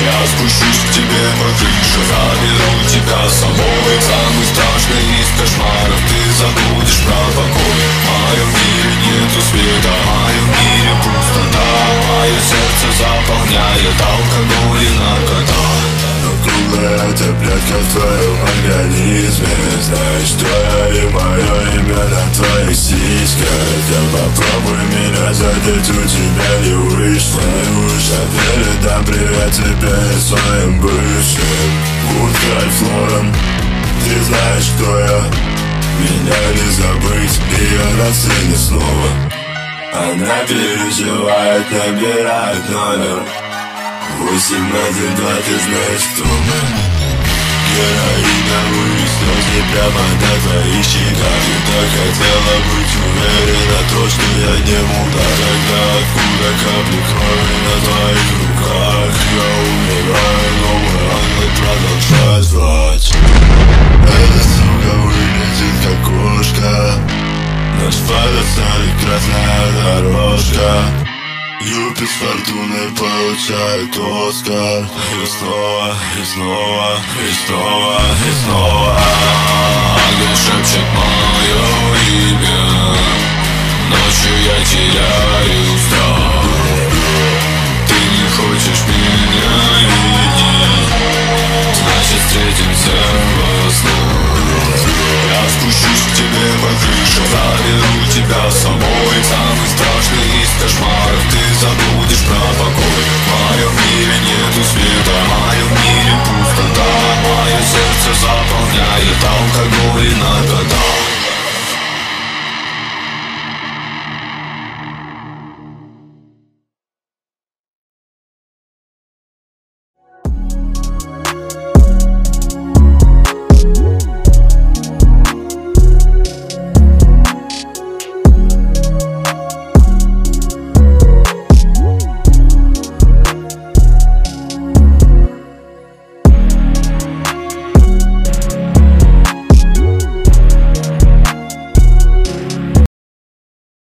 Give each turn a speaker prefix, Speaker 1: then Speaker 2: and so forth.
Speaker 1: Я спущусь к тебе по крыше, заберу тебя с собой. Самый страшный из кошмаров, ты забудешь про покой. В моем мире нету света, в моем мире пустота. Мое сердце заполняет алкоголь и наркота.
Speaker 2: Но круглая таблетка в твоем организме. Знаешь, твое и мое имя на твоих сиськах. Я попробую меня задеть, у тебя не вышло. Я передам привет тебе и своим бывшим. Утро и Флорен, ты знаешь, кто я. Меня не забыть, ее на сцене снова. Она переживает, набирает номер 812, ты знаешь, кто мы. Героиновые слезы прямо на твоих щеках. Ты так хотела быть уверена, то, что я не мудак. Тогда откуда капли крови на твоих руках? Я умираю, но мой ангел продолжает звать. Эта сука вылетит как кошка. Наш фотосалик, красная дорожка. Юпи с фортуной получает Оскар. И снова, и снова, и снова, и снова.
Speaker 1: Ангел шепчет мое имя, ночью я теряю страх. Ты не хочешь меня видеть, значит встретимся во снах. Я спущусь к тебе по крыше, заберу тебя с собой. Самый страшный из кошмаров, ты забудешь про покой. В моем мире нету света, в моем мире пустота. Мое сердце заполняет алкоголь и наркота.